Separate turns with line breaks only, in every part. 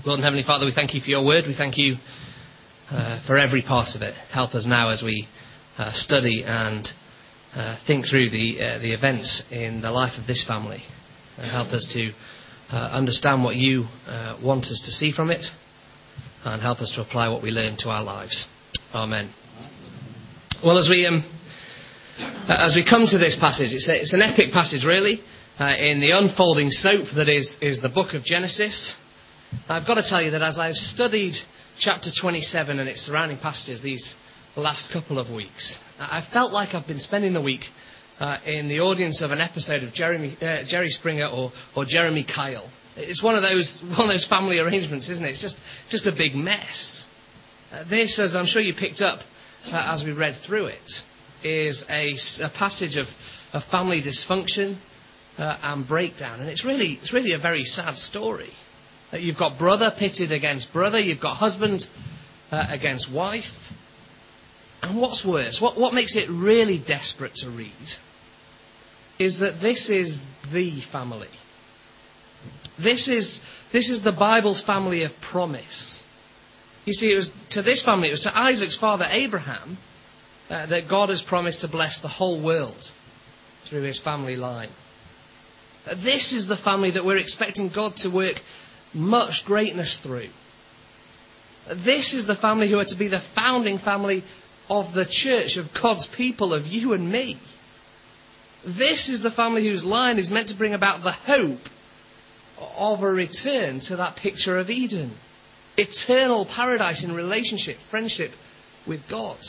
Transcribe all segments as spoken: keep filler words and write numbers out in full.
Lord and Heavenly Father, we thank you for your word. We thank you uh, for every part of it. Help us now as we uh, study and uh, think through the uh, the events in the life of this family. Uh, help us to uh, understand what you uh, want us to see from it, and help us to apply what we learn to our lives. Amen. Well, as we um, as we come to this passage, it's, a, it's an epic passage, really, uh, in the unfolding soap that is is the book of Genesis. I've got to tell you that as I've studied chapter twenty-seven and its surrounding passages these last couple of weeks, I felt like I've been spending the week uh, in the audience of an episode of Jeremy, uh, Jerry Springer or, or Jeremy Kyle. It's one of those one of those family arrangements, isn't it? It's just, just a big mess. Uh, this, as I'm sure you picked up uh, as we read through it, is a, a passage of, of family dysfunction uh, and breakdown. And it's really, it's really a very sad story. Uh, you've got brother pitted against brother. You've got husband uh, against wife. And what's worse, what, what makes it really desperate to read, is that this is the family. This is, this is the Bible's family of promise. You see, it was to this family, it was to Isaac's father Abraham uh, that God has promised to bless the whole world through his family line. Uh, this is the family that we're expecting God to work much greatness through. Uh, this is the family who are to be the founding family of the church, of God's people, of you and me. This is the family whose line is meant to bring about the hope of a return to that picture of Eden. Eternal paradise in relationship, friendship with God.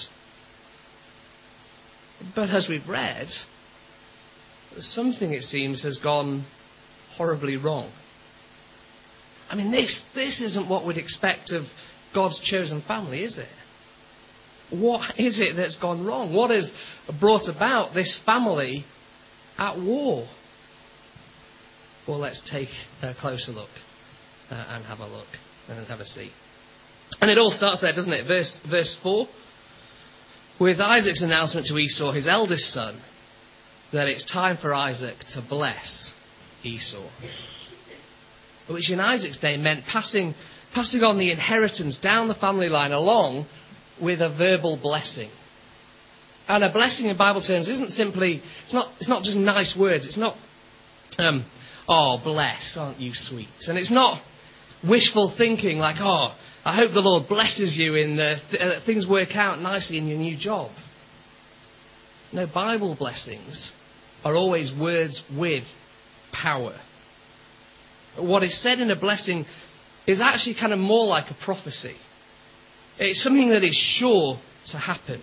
But as we've read, something, it seems, has gone horribly wrong. I mean, this, this isn't what we'd expect of God's chosen family, is it? What is it that's gone wrong? What has brought about this family at war? Well, let's take a closer look uh, and have a look and have a see. And it all starts there, doesn't it? Verse, verse four. With Isaac's announcement to Esau, his eldest son, that it's time for Isaac to bless Esau. Which in Isaac's day meant passing, passing on the inheritance down the family line along with a verbal blessing. And a blessing in Bible terms isn't simply, it's not, it's not just nice words. It's not, um, oh, bless, aren't you sweet? And it's not wishful thinking like, oh, I hope the Lord blesses you in the, th- uh, things work out nicely in your new job. No, Bible blessings are always words with power. What is said in a blessing is actually kind of more like a prophecy. It's something that is sure to happen.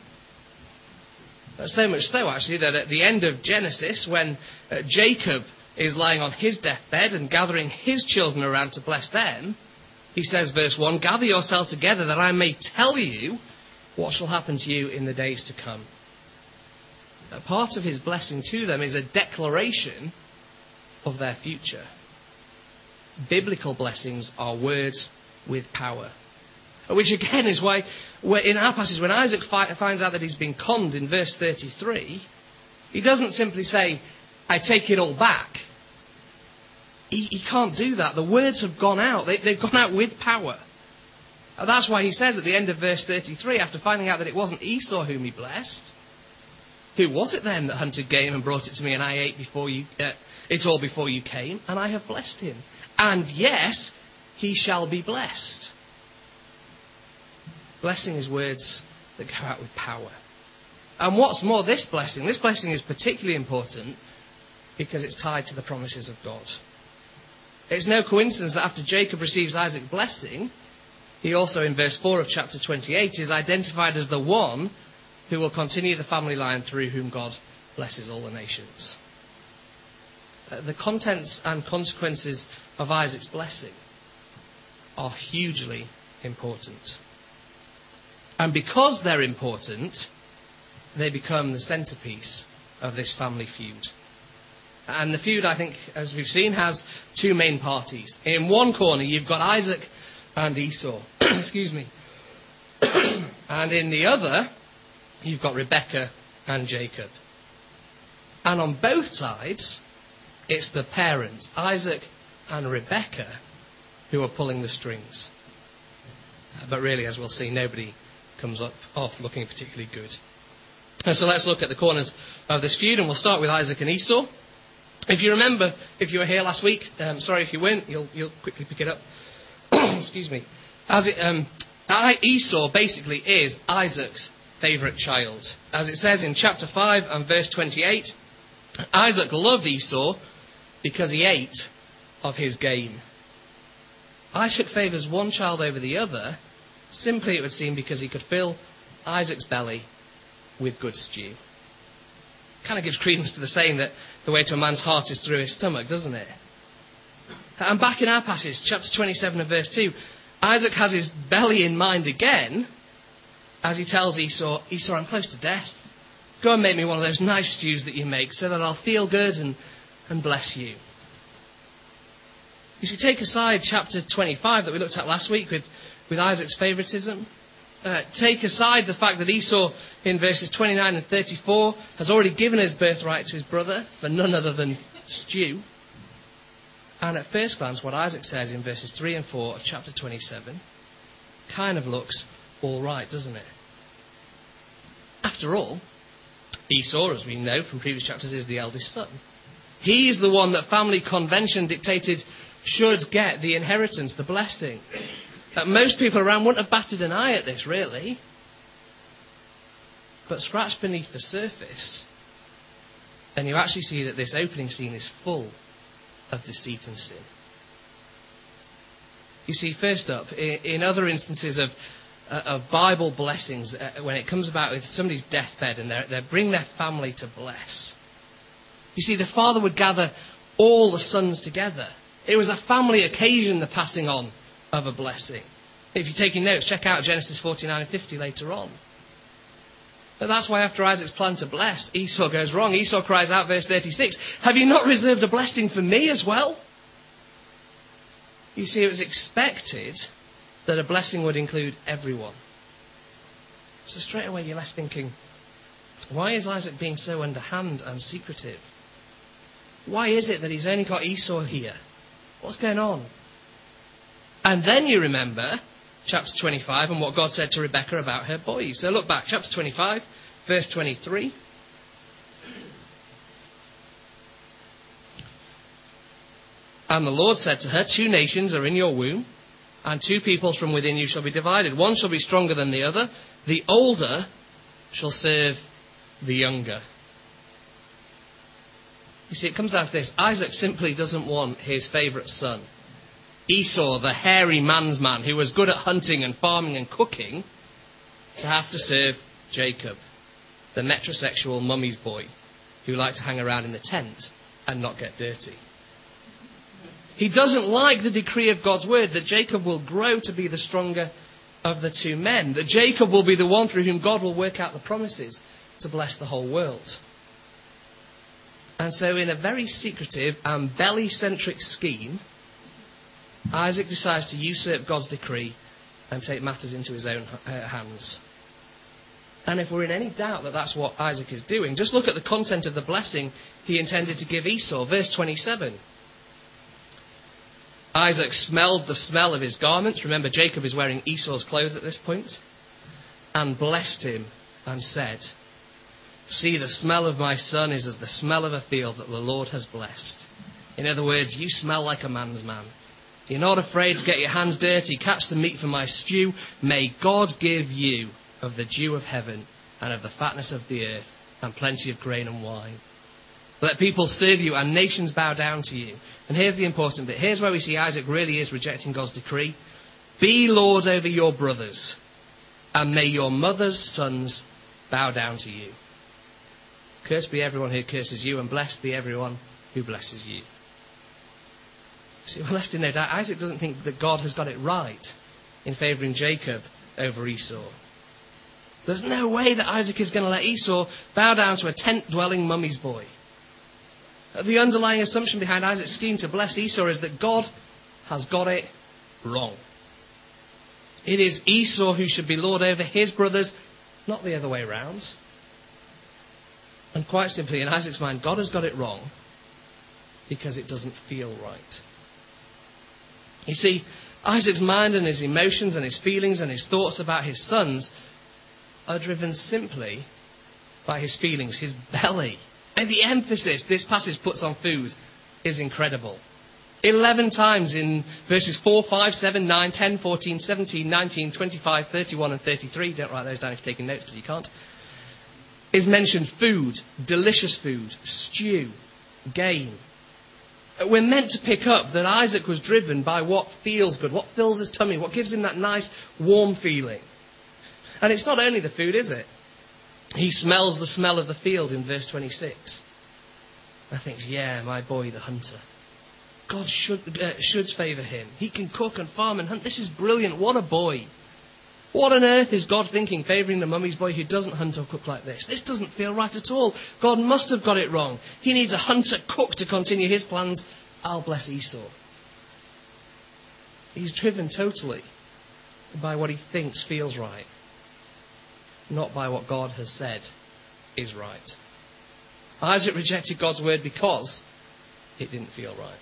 So much so, actually, that at the end of Genesis, when uh, Jacob is lying on his deathbed and gathering his children around to bless them, he says, verse one, gather yourselves together that I may tell you what shall happen to you in the days to come. A part of his blessing to them is a declaration of their future. Biblical blessings are words with power. Which again is why, in our passage, when Isaac fi- finds out that he's been conned in verse thirty-three, he doesn't simply say, I take it all back. He, he can't do that. The words have gone out. They, they've gone out with power. And that's why he says at the end of verse thirty-three, after finding out that it wasn't Esau whom he blessed, who was it then that hunted game and brought it to me and I ate before you, uh, it all before you came, and I have blessed him. And yes, he shall be blessed. Blessing is words that go out with power. And what's more, this blessing, this blessing is particularly important because it's tied to the promises of God. It's no coincidence that after Jacob receives Isaac's blessing, he also in verse four of chapter twenty-eight is identified as the one who will continue the family line through whom God blesses all the nations. Uh, the contents and consequences of Isaac's blessing are hugely important. And because they're important, they become the centrepiece of this family feud. And the feud, I think, as we've seen, has two main parties. In one corner, you've got Isaac and Esau. Excuse me. And in the other, you've got Rebekah and Jacob. And on both sides, it's the parents, Isaac and Rebekah, who are pulling the strings. But really, as we'll see, nobody comes up off looking particularly good. And so let's look at the corners of this feud, and we'll start with Isaac and Esau. If you remember, if you were here last week, um, sorry if you weren't, you'll, you'll quickly pick it up. Excuse me. As it, um, Esau basically is Isaac's favourite child. As it says in chapter five and verse twenty-eight, Isaac loved Esau because he ate of his game. Isaac favours one child over the other, simply it would seem because he could fill Isaac's belly with good stew. Kind of gives credence to the saying that the way to a man's heart is through his stomach, doesn't it? And back in our passage, chapter twenty-seven and verse two, Isaac has his belly in mind again as he tells Esau, Esau, I'm close to death. Go and make me one of those nice stews that you make so that I'll feel good and, and bless you. You see, take aside chapter twenty-five that we looked at last week with, with Isaac's favouritism. Uh, take aside the fact that Esau, in verses twenty-nine and thirty-four, has already given his birthright to his brother for none other than stew. And at first glance, what Isaac says in verses three and four of chapter twenty-seven kind of looks all right, doesn't it? After all, Esau, as we know from previous chapters, is the eldest son. He's the one that family convention dictated should get the inheritance, the blessing. That most people around wouldn't have batted an eye at this, really. But scratch beneath the surface, and you actually see that this opening scene is full of deceit and sin. You see, first up, in other instances of, uh, of Bible blessings, uh, when it comes about with somebody's deathbed and they bring their family to bless, you see, the father would gather all the sons together. It was a family occasion, the passing on of a blessing. If you're taking notes, check out Genesis forty-nine and fifty later on. But that's why after Isaac's plan to bless, Esau goes wrong. Esau cries out, verse thirty-six, have you not reserved a blessing for me as well? You see, it was expected that a blessing would include everyone. So straight away you're left thinking, why is Isaac being so underhand and secretive? Why is it that he's only got Esau here? What's going on? And then you remember chapter twenty-five and what God said to Rebekah about her boys. So look back, chapter twenty-five, verse twenty-three. And the Lord said to her, two nations are in your womb, and two peoples from within you shall be divided. One shall be stronger than the other. The older shall serve the younger. You see, it comes down to this. Isaac simply doesn't want his favourite son, Esau, the hairy man's man, who was good at hunting and farming and cooking, to have to serve Jacob, the metrosexual mummy's boy, who liked to hang around in the tent and not get dirty. He doesn't like the decree of God's word that Jacob will grow to be the stronger of the two men, that Jacob will be the one through whom God will work out the promises to bless the whole world. And so in a very secretive and belly-centric scheme, Isaac decides to usurp God's decree and take matters into his own hands. And if we're in any doubt that that's what Isaac is doing, just look at the content of the blessing he intended to give Esau. Verse twenty-seven. Isaac smelled the smell of his garments. Remember, Jacob is wearing Esau's clothes at this point. And blessed him and said, see, the smell of my son is as the smell of a field that the Lord has blessed. In other words, you smell like a man's man. You're not afraid to get your hands dirty, catch the meat for my stew. May God give you of the dew of heaven and of the fatness of the earth and plenty of grain and wine. Let people serve you and nations bow down to you. And here's the important bit. Here's where we see Isaac really is rejecting God's decree. Be Lord over your brothers, and may your mother's sons bow down to you. Cursed be everyone who curses you, and blessed be everyone who blesses you. See, we're left in no doubt. Isaac doesn't think that God has got it right in favouring Jacob over Esau. There's no way that Isaac is going to let Esau bow down to a tent-dwelling mummy's boy. The underlying assumption behind Isaac's scheme to bless Esau is that God has got it wrong. It is Esau who should be lord over his brothers, not the other way round. And quite simply, in Isaac's mind, God has got it wrong because it doesn't feel right. You see, Isaac's mind and his emotions and his feelings and his thoughts about his sons are driven simply by his feelings, his belly. And the emphasis this passage puts on food is incredible. Eleven times in verses four, five, seven, nine, ten, fourteen, seventeen, nineteen, twenty-five, thirty-one and thirty-three, don't write those down if you're taking notes because you can't, is mentioned food, delicious food, stew, game. We're meant to pick up that Isaac was driven by what feels good, what fills his tummy, what gives him that nice warm feeling. And it's not only the food, is it? He smells the smell of the field in verse twenty-six. And thinks, yeah, my boy the hunter. God should, uh, should favour him. He can cook and farm and hunt. This is brilliant. What a boy. What on earth is God thinking, favouring the mummy's boy who doesn't hunt or cook like this? This doesn't feel right at all. God must have got it wrong. He needs a hunter cook to continue his plans. I'll bless Esau. He's driven totally by what he thinks feels right, not by what God has said is right. Isaac rejected God's word because it didn't feel right.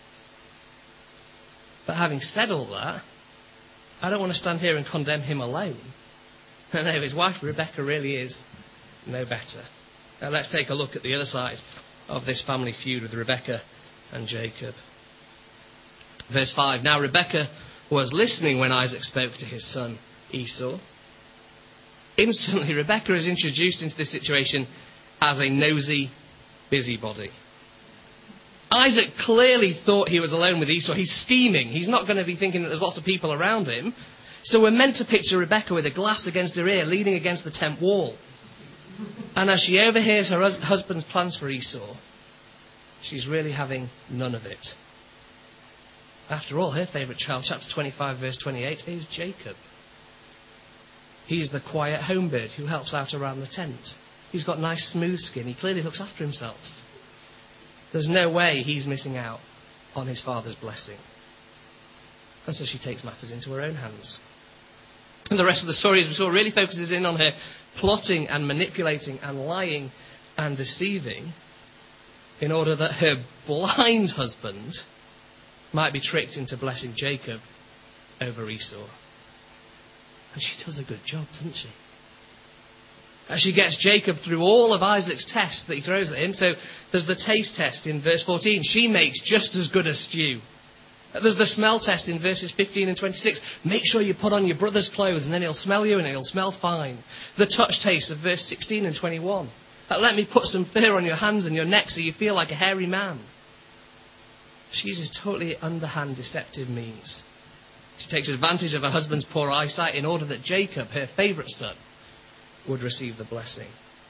But having said all that, I don't want to stand here and condemn him alone. No, his wife Rebecca really is no better. Now let's take a look at the other side of this family feud with Rebecca and Jacob. Verse five, now Rebecca was listening when Isaac spoke to his son Esau. Instantly, Rebecca is introduced into this situation as a nosy busybody. Isaac clearly thought he was alone with Esau. He's scheming. He's not going to be thinking that there's lots of people around him. So we're meant to picture Rebecca with a glass against her ear, leaning against the tent wall. And as she overhears her hus- husband's plans for Esau, she's really having none of it. After all, her favourite child, chapter twenty-five, verse twenty-eight, is Jacob. He's the quiet home bird who helps out around the tent. He's got nice smooth skin. He clearly looks after himself. There's no way he's missing out on his father's blessing. And so she takes matters into her own hands. And the rest of the story, as we saw, really focuses in on her plotting and manipulating and lying and deceiving in order that her blind husband might be tricked into blessing Jacob over Esau. And she does a good job, doesn't she? As she gets Jacob through all of Isaac's tests that he throws at him. So there's the taste test in verse fourteen. She makes just as good a stew. There's the smell test in verses fifteen and twenty-six. Make sure you put on your brother's clothes and then he'll smell you and he'll smell fine. The touch taste of verse sixteen and twenty-one. Let me put some fur on your hands and your neck so you feel like a hairy man. She uses totally underhand deceptive means. She takes advantage of her husband's poor eyesight in order that Jacob, her favourite son, would receive the blessing.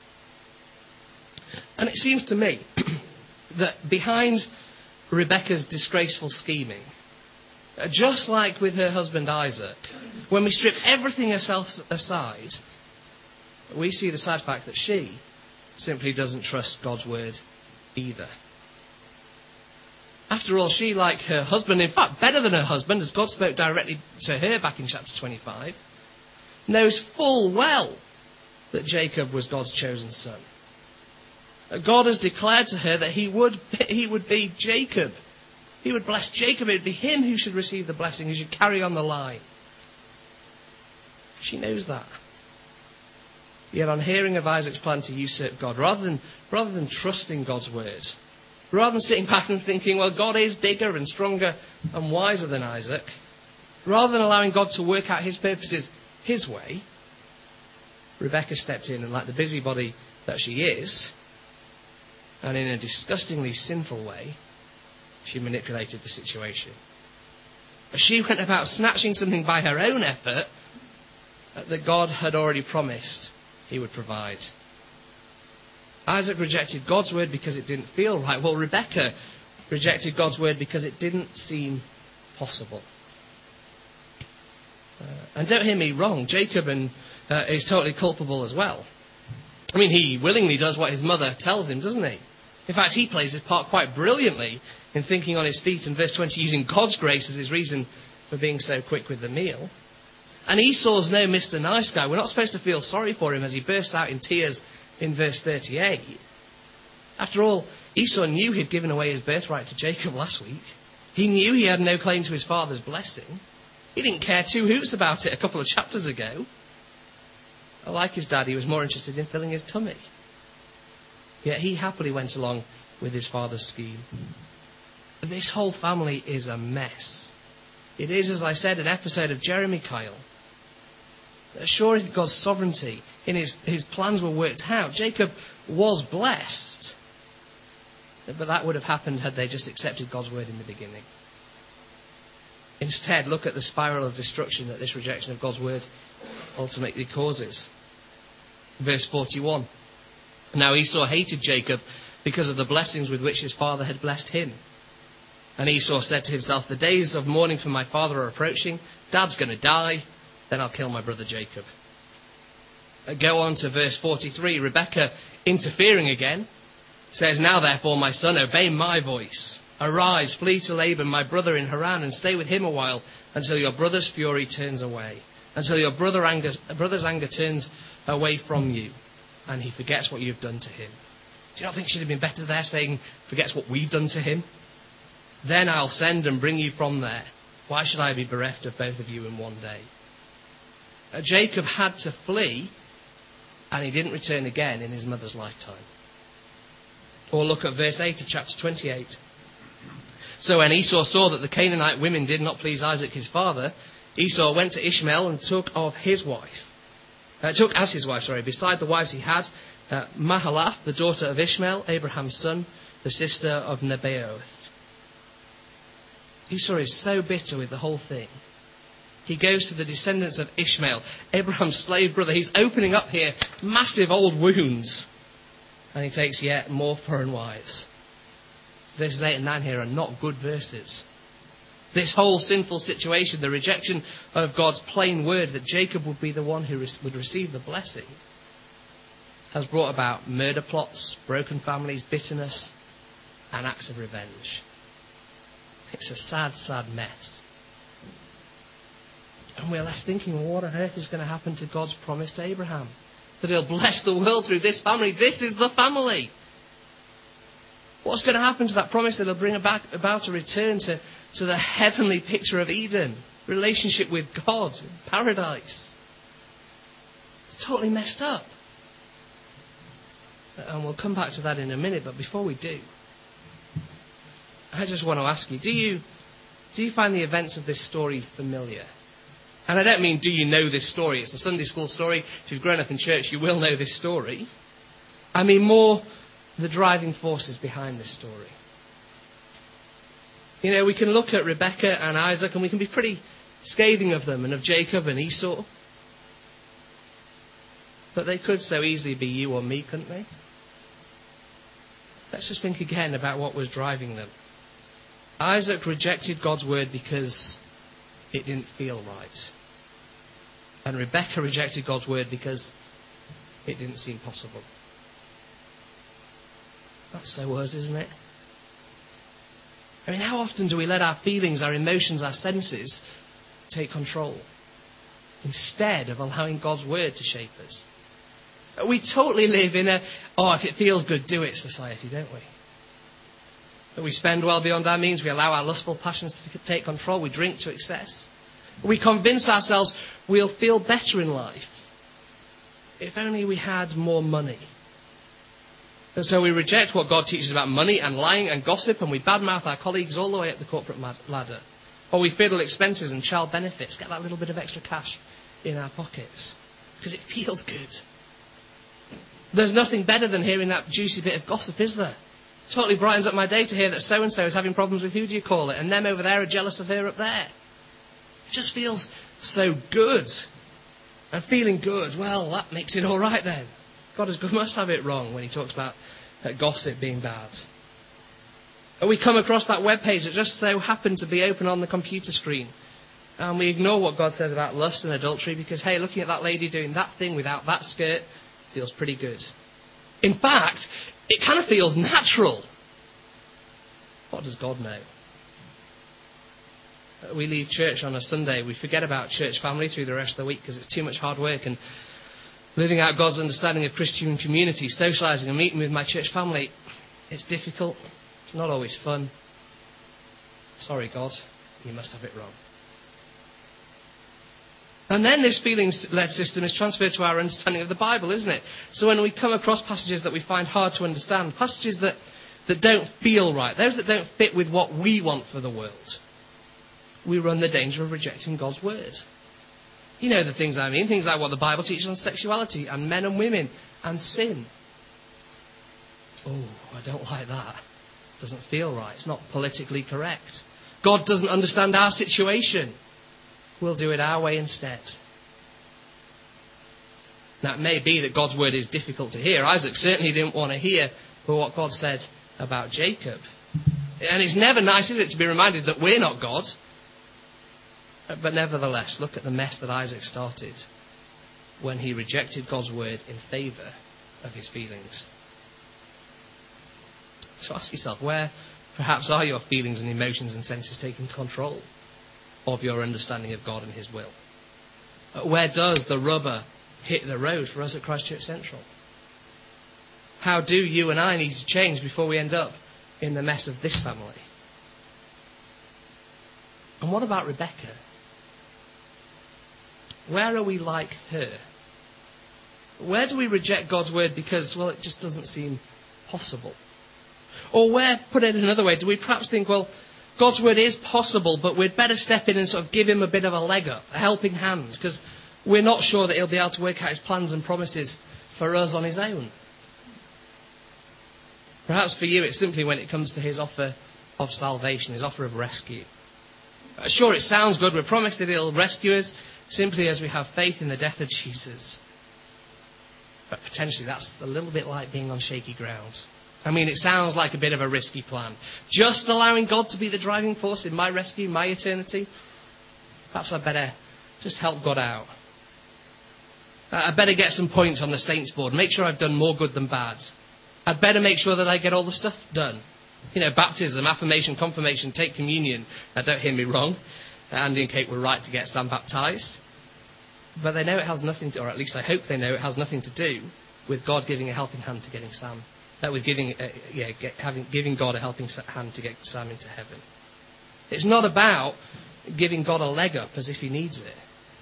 And it seems to me that behind Rebecca's disgraceful scheming, just like with her husband Isaac, when we strip everything else aside, we see the sad fact that she simply doesn't trust God's word either. After all, she, like her husband, in fact better than her husband, as God spoke directly to her back in chapter twenty-five, knows full well that Jacob was God's chosen son. God has declared to her that he would, he would be Jacob. He would bless Jacob. It would be him who should receive the blessing, who should carry on the line. She knows that. Yet on hearing of Isaac's plan to usurp God, rather than, rather than trusting God's word, rather than sitting back and thinking, well, God is bigger and stronger and wiser than Isaac, rather than allowing God to work out his purposes his way, Rebecca stepped in and, like the busybody that she is, and in a disgustingly sinful way, she manipulated the situation. She went about snatching something by her own effort that God had already promised he would provide. Isaac rejected God's word because it didn't feel right. Well, Rebecca rejected God's word because it didn't seem possible. Uh, and don't hear me wrong, Jacob and, uh, is totally culpable as well. I mean, he willingly does what his mother tells him, doesn't he? In fact, he plays his part quite brilliantly in thinking on his feet in verse twenty, using God's grace as his reason for being so quick with the meal. And Esau's no Mister Nice Guy. We're not supposed to feel sorry for him as he bursts out in tears in verse thirty-eight. After all, Esau knew he'd given away his birthright to Jacob last week. He knew he had no claim to his father's blessing. He didn't care two hoots about it a couple of chapters ago. Like his dad, he was more interested in filling his tummy. Yet he happily went along with his father's scheme. This whole family is a mess. It is, as I said, an episode of Jeremy Kyle. Sure, in God's sovereignty, in his, his plans were worked out. Jacob was blessed. But that would have happened had they just accepted God's word in the beginning. Instead, look at the spiral of destruction that this rejection of God's word ultimately causes. Verse forty-one. Now Esau hated Jacob because of the blessings with which his father had blessed him. And Esau said to himself, the days of mourning for my father are approaching. Dad's going to die. Then I'll kill my brother Jacob. Go on to verse forty-three. Rebekah, interfering again, says, now therefore, my son, obey my voice. Arise, flee to Laban, my brother in Haran, and stay with him a while until your brother's fury turns away. Until your brother anger, brother's anger turns away from you, and he forgets what you've done to him. Do you not think it should have been better there saying, forgets what we've done to him? Then I'll send and bring you from there. Why should I be bereft of both of you in one day? Uh, Jacob had to flee, and he didn't return again in his mother's lifetime. Or look at verse eight of chapter twenty-eight. So when Esau saw that the Canaanite women did not please Isaac his father, Esau went to Ishmael and took of his wife. Uh, took as his wife, sorry, beside the wives he had, uh, Mahalath, the daughter of Ishmael, Abraham's son, the sister of Nebaioth. Esau is so bitter with the whole thing. He goes to the descendants of Ishmael, Abraham's slave brother. He's opening up here massive old wounds. And he takes yet more foreign wives. Verses eight and nine here are not good verses. This whole sinful situation, the rejection of God's plain word that Jacob would be the one who would receive the blessing, has brought about murder plots, broken families, bitterness, and acts of revenge. It's a sad, sad mess. And we're left thinking, well, what on earth is going to happen to God's promise to Abraham? That he'll bless the world through this family. This is the family. What's going to happen to that promise that he'll bring about, about a return to, to the heavenly picture of Eden? Relationship with God, paradise. It's totally messed up. And we'll come back to that in a minute, but before we do, I just want to ask you, do you, do you find the events of this story familiar? And I don't mean, do you know this story? It's a Sunday school story. If you've grown up in church, you will know this story. I mean more the driving forces behind this story. You know, we can look at Rebekah and Isaac and we can be pretty scathing of them and of Jacob and Esau. But they could so easily be you or me, couldn't they? Let's just think again about what was driving them. Isaac rejected God's word because it didn't feel right. And Rebekah rejected God's word because it didn't seem possible. That's so us, isn't it? I mean, how often do we let our feelings, our emotions, our senses take control instead of allowing God's word to shape us? We totally live in a, oh, if it feels good, do it society, don't we? But we spend well beyond our means. We allow our lustful passions to take control. We drink to excess. We convince ourselves we'll feel better in life if only we had more money. And so we reject what God teaches about money and lying and gossip, and we badmouth our colleagues all the way up the corporate ladder. Or we fiddle expenses and child benefits, get that little bit of extra cash in our pockets because it feels good. There's nothing better than hearing that juicy bit of gossip, is there? Totally brightens up my day to hear that so-and-so is having problems with who do you call it, and them over there are jealous of her up there. It just feels so good. And feeling good, well, that makes it all right then. God is good, must have it wrong when he talks about uh, gossip being bad. And we come across that web page that just so happened to be open on the computer screen. And we ignore what God says about lust and adultery because, hey, looking at that lady doing that thing without that skirt feels pretty good. In fact, it kind of feels natural. What does God know? We leave church on a Sunday. We forget about church family through the rest of the week because it's too much hard work and living out God's understanding of Christian community, socialising and meeting with my church family. It's difficult. It's not always fun. Sorry, God, you must have it wrong. And then this feelings-led system is transferred to our understanding of the Bible, isn't it? So when we come across passages that we find hard to understand, passages that, that don't feel right, those that don't fit with what we want for the world, we run the danger of rejecting God's word. You know the things I mean, things like what the Bible teaches on sexuality and men and women and sin. Oh, I don't like that. Doesn't feel right. It's not politically correct. God doesn't understand our situation. We'll do it our way instead. Now, it may be that God's word is difficult to hear. Isaac certainly didn't want to hear what God said about Jacob. And it's never nice, is it, to be reminded that we're not God. But nevertheless, look at the mess that Isaac started when he rejected God's word in favour of his feelings. So ask yourself, where perhaps are your feelings and emotions and senses taking control of your understanding of God and his will? Where does the rubber hit the road for us at Christ Church Central? How do you and I need to change before we end up in the mess of this family? And what about Rebecca? Where are we like her? Where do we reject God's word because, well, it just doesn't seem possible? Or where, put it another way, do we perhaps think, well, God's word is possible, but we'd better step in and sort of give him a bit of a leg up, a helping hand, because we're not sure that he'll be able to work out his plans and promises for us on his own. Perhaps for you it's simply when it comes to his offer of salvation, his offer of rescue. Sure, it sounds good. We're promised that he'll rescue us simply as we have faith in the death of Jesus. But potentially that's a little bit like being on shaky ground. I mean, it sounds like a bit of a risky plan. Just allowing God to be the driving force in my rescue, my eternity? Perhaps I'd better just help God out. I'd better get some points on the saints board. Make sure I've done more good than bad. I'd better make sure that I get all the stuff done. You know, baptism, affirmation, confirmation, take communion. Now, don't hear me wrong. Andy and Kate were right to get Sam baptised. But they know it has nothing to, or at least I hope they know it has nothing to do with God giving a helping hand to getting Sam. That with giving, uh, yeah, get, having, giving God a helping hand to get Sam into heaven. It's not about giving God a leg up as if he needs it.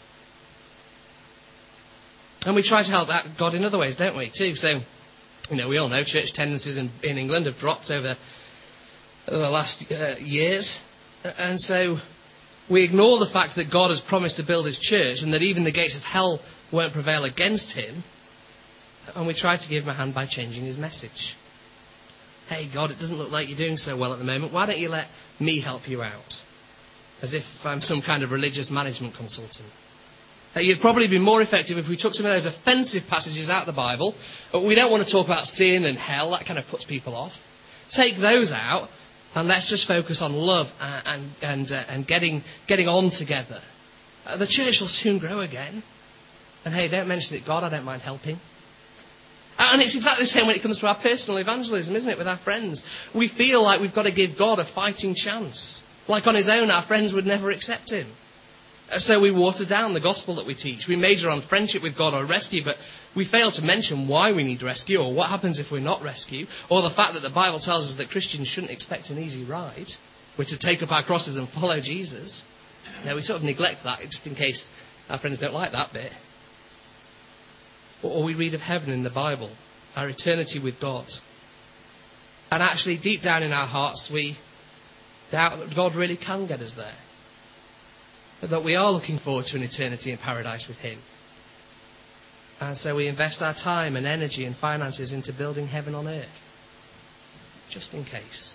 And we try to help God in other ways, don't we, too? So, you know, we all know church attendances in, in England have dropped over the last uh, years. And so we ignore the fact that God has promised to build his church and that even the gates of hell won't prevail against him. And we try to give him a hand by changing his message. Hey, God, it doesn't look like you're doing so well at the moment. Why don't you let me help you out? As if I'm some kind of religious management consultant. You'd probably be more effective if we took some of those offensive passages out of the Bible. But we don't want to talk about sin and hell. That kind of puts people off. Take those out and let's just focus on love and and, and, uh, and getting, getting on together. Uh, the church will soon grow again. And hey, don't mention it, God, I don't mind helping. And it's exactly the same when it comes to our personal evangelism, isn't it, with our friends? We feel like we've got to give God a fighting chance. Like on his own, our friends would never accept him. So we water down the gospel that we teach. We major on friendship with God or rescue, but we fail to mention why we need rescue or what happens if we're not rescued, or the fact that the Bible tells us that Christians shouldn't expect an easy ride. We're to take up our crosses and follow Jesus. Now, we sort of neglect that just in case our friends don't like that bit. Or we read of heaven in the Bible, our eternity with God. And actually, deep down in our hearts, we doubt that God really can get us there. But that we are looking forward to an eternity in paradise with him. And so we invest our time and energy and finances into building heaven on earth. Just in case.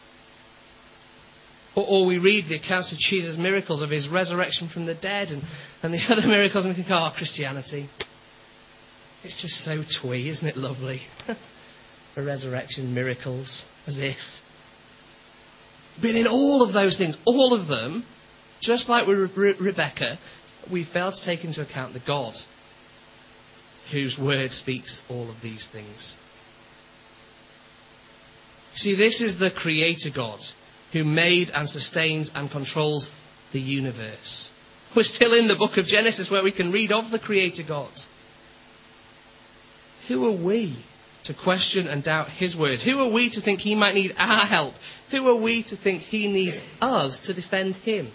Or, or we read the accounts of Jesus' miracles, of his resurrection from the dead, and, and the other miracles, and we think, oh, Christianity. It's just so twee, isn't it lovely? The resurrection, miracles, as if. But in all of those things, all of them, just like with Re- Rebecca, we fail to take into account the God whose word speaks all of these things. See, this is the Creator God who made and sustains and controls the universe. We're still in the book of Genesis where we can read of the Creator God. Who are we to question and doubt his word? Who are we to think he might need our help? Who are we to think he needs us to defend him?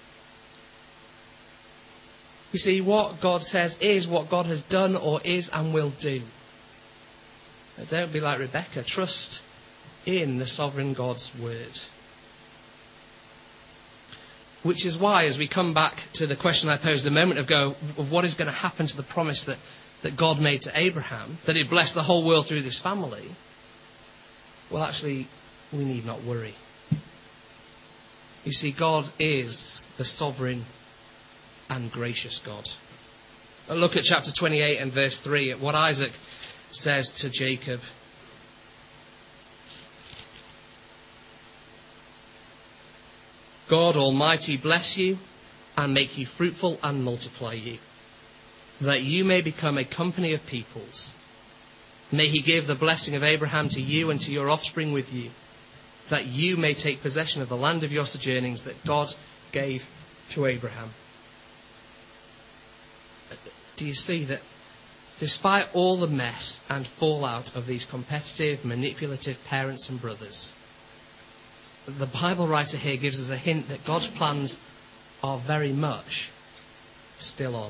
You see, what God says is what God has done or is and will do. Now, don't be like Rebecca. Trust in the sovereign God's word. Which is why, as we come back to the question I posed a moment ago of what is going to happen to the promise that, that God made to Abraham, that he'd bless the whole world through this family, well, actually, we need not worry. You see, God is the sovereign and gracious God. Look at chapter twenty-eight and verse three, at what Isaac says to Jacob. God Almighty bless you and make you fruitful and multiply you, that you may become a company of peoples. May he give the blessing of Abraham to you and to your offspring with you, that you may take possession of the land of your sojournings that God gave to Abraham. Do you see that despite all the mess and fallout of these competitive, manipulative parents and brothers, the Bible writer here gives us a hint that God's plans are very much still on.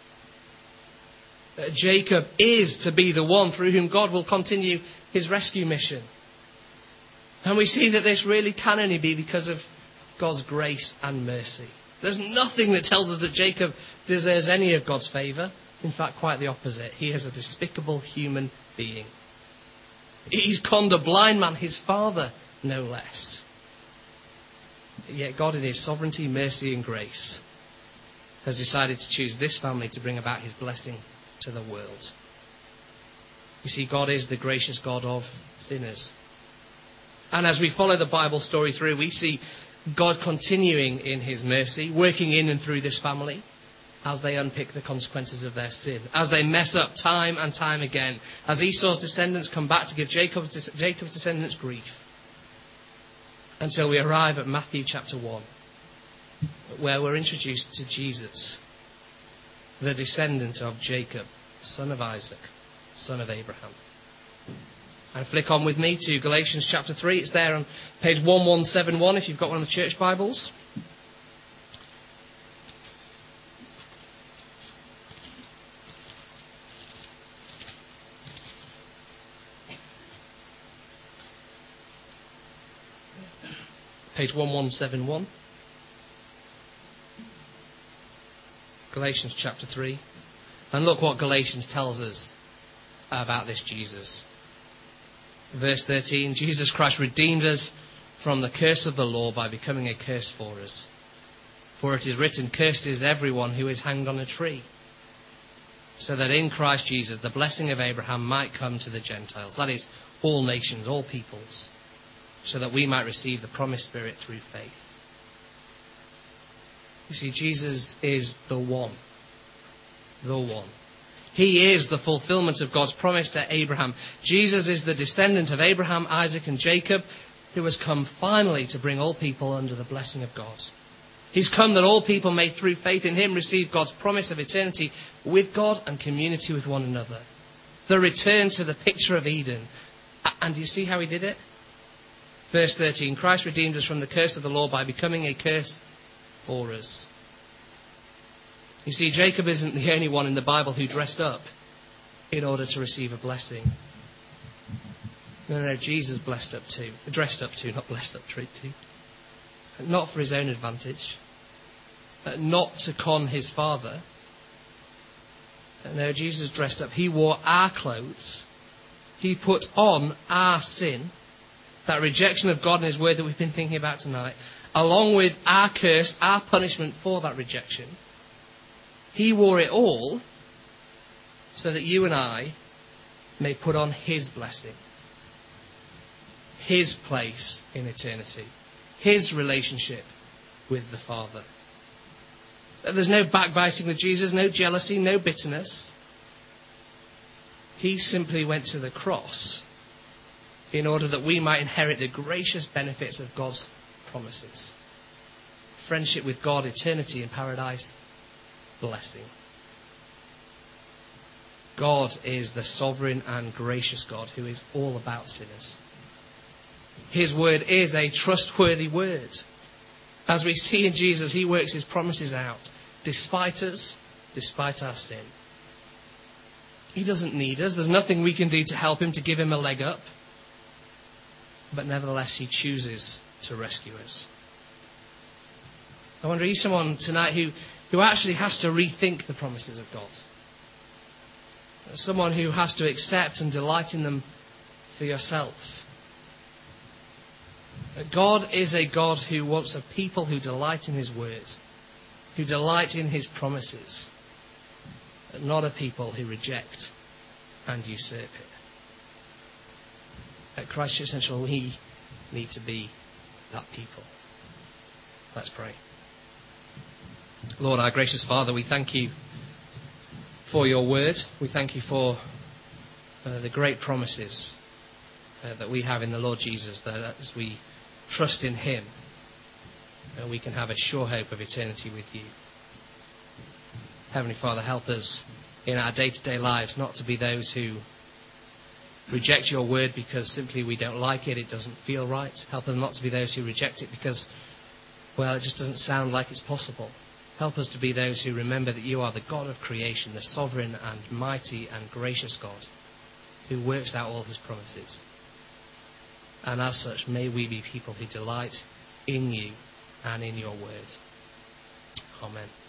That Jacob is to be the one through whom God will continue his rescue mission. And we see that this really can only be because of God's grace and mercy. There's nothing that tells us that Jacob deserves any of God's favour. In fact, quite the opposite. He is a despicable human being. He's conned a blind man, his father, no less. Yet God, in his sovereignty, mercy and grace, has decided to choose this family to bring about his blessing to the world. You see, God is the gracious God of sinners. And as we follow the Bible story through, we see God continuing in his mercy, working in and through this family as they unpick the consequences of their sin, as they mess up time and time again, as Esau's descendants come back to give Jacob's, Jacob's descendants grief, until we arrive at Matthew chapter one, where we're introduced to Jesus, the descendant of Jacob, son of Isaac, son of Abraham. And flick on with me to Galatians chapter three. It's there on page eleven seventy-one if you've got one of the church Bibles. Page eleven seventy-one. Galatians chapter three. And look what Galatians tells us about this Jesus. Verse thirteen, Jesus Christ redeemed us from the curse of the law by becoming a curse for us. For it is written, cursed is everyone who is hanged on a tree, so that in Christ Jesus the blessing of Abraham might come to the Gentiles, that is, all nations, all peoples, so that we might receive the promised Spirit through faith. You see, Jesus is the one. The one. He is the fulfillment of God's promise to Abraham. Jesus is the descendant of Abraham, Isaac and Jacob, who has come finally to bring all people under the blessing of God. He's come that all people may, through faith in him, receive God's promise of eternity with God and community with one another. The return to the picture of Eden. And do you see how he did it? Verse thirteen, Christ redeemed us from the curse of the law by becoming a curse for us. You see, Jacob isn't the only one in the Bible who dressed up in order to receive a blessing. No, no, Jesus blessed up too. Dressed up too, not blessed up too. Not for his own advantage. Not to con his father. No, Jesus dressed up. He wore our clothes. He put on our sin. That rejection of God and his word that we've been thinking about tonight. Along with our curse, our punishment for that rejection. He wore it all so that you and I may put on his blessing. His place in eternity. His relationship with the Father. There's no backbiting with Jesus, no jealousy, no bitterness. He simply went to the cross in order that we might inherit the gracious benefits of God's promises. Friendship with God, eternity in paradise, blessing. God is the sovereign and gracious God who is all about sinners. His word is a trustworthy word. As we see in Jesus, he works his promises out, despite us, despite our sin. He doesn't need us. There's nothing we can do to help him, to give him a leg up. But nevertheless, he chooses to rescue us. I wonder, are you someone tonight who, who actually has to rethink the promises of God? Someone who has to accept and delight in them for yourself. God is a God who wants a people who delight in his words, who delight in his promises, not a people who reject and usurp it. At Christ Church Central, we need to be that people. Let's pray. Lord, our gracious Father, we thank you for your word. We thank you for uh, the great promises uh, that we have in the Lord Jesus, that as we trust in him, uh, we can have a sure hope of eternity with you. Heavenly Father, help us in our day-to-day lives not to be those who reject your word because simply we don't like it, it doesn't feel right. Help us not to be those who reject it because, well, it just doesn't sound like it's possible. Help us to be those who remember that you are the God of creation, the sovereign and mighty and gracious God who works out all his promises. And as such, may we be people who delight in you and in your word. Amen.